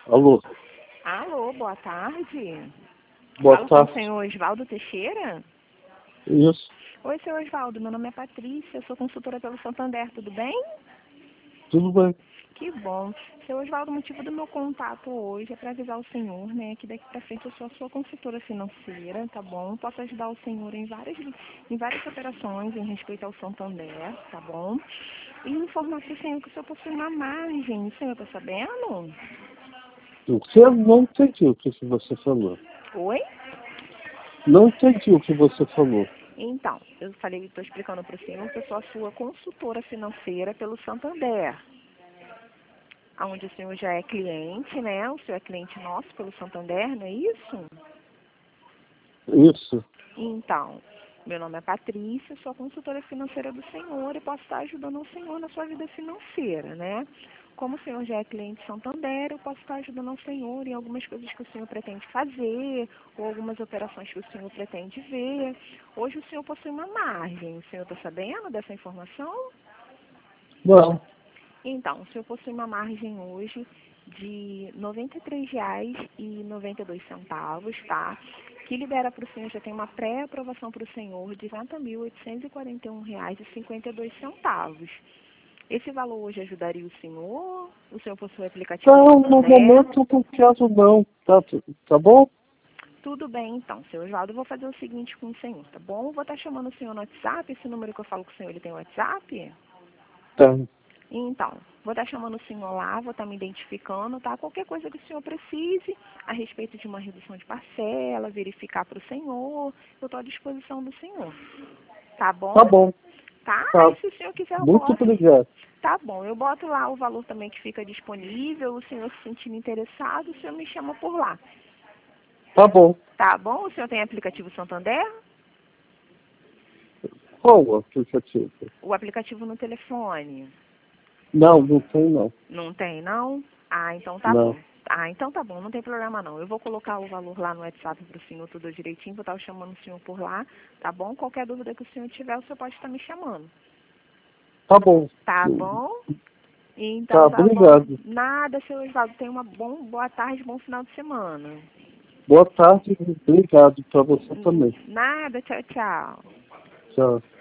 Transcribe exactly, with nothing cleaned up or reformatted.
Alô, Alô, boa tarde. boa Falo tarde. com o senhor Osvaldo Teixeira? Isso, Oi, senhor Osvaldo, meu nome é Patrícia, eu sou consultora pelo Santander, tudo bem? tudo bem. Que bom. Seu Osvaldo, o motivo do meu contato hoje é para avisar o senhor, né, que daqui para frente eu sou a sua consultora financeira, tá bom? Posso ajudar o senhor em várias, em várias operações em respeito ao Santander, tá bom? E informar para o senhor que o senhor possui uma margem, o senhor está sabendo? O que eu não entendi o que que você falou. Oi? Não entendi o que você falou. Então, eu falei, estou explicando para o senhor que eu sou a sua consultora financeira pelo Santander, onde o senhor já é cliente, né? O senhor é cliente nosso pelo Santander, não é isso? Isso, Então, meu nome é Patrícia, sou a consultora financeira do senhor e posso estar ajudando o senhor na sua vida financeira, né? Como o senhor já é cliente Santander, eu posso estar ajudando o senhor em algumas coisas que o senhor pretende fazer, ou algumas operações que o senhor pretende ver. Hoje o senhor possui uma margem, o senhor está sabendo dessa informação? não. Então, o senhor possui uma margem hoje de R noventa e três reais e noventa e dois centavos, tá? Que libera para o senhor, já tem uma pré-aprovação para o senhor de quarenta mil oitocentos e quarenta e um reais e cinquenta e dois centavos. Esse valor hoje ajudaria o senhor? O senhor possui aplicativo Não, no Santander? momento não quero não. Tá, tá bom? Tudo bem, então, seu Osvaldo, eu vou fazer o seguinte com o senhor, tá bom? Vou estar chamando o senhor no WhatsApp, esse número que eu falo com o senhor, ele tem WhatsApp? Tá. Então, vou estar chamando o senhor lá, vou estar me identificando, tá? Qualquer coisa que o senhor precise a respeito de uma redução de parcela, verificar para o senhor, eu estou à disposição do senhor. Tá bom? Tá bom. Tá? Tá. Aí se o senhor quiser eu Muito posso. obrigado. Tá bom, eu boto lá o valor também que fica disponível, o senhor se sentindo interessado, o senhor me chama por lá. Tá bom. Tá bom? O senhor tem aplicativo Santander? Qual o aplicativo? O aplicativo no telefone? Não, não tem não. Não tem, não? Ah, então tá bom. Não. Ah, então tá bom, não tem problema não. Eu vou colocar o valor lá no WhatsApp pro senhor tudo direitinho, vou estar chamando o senhor por lá, tá bom? Qualquer dúvida que o senhor tiver, o senhor pode estar me chamando. Tá bom. Tá bom? Tá, Então tá bom. obrigado. Nada, seu Osvaldo. Tenha uma bom, boa tarde, bom final de semana. Boa tarde, obrigado para você também. Nada, tchau, tchau. Tchau.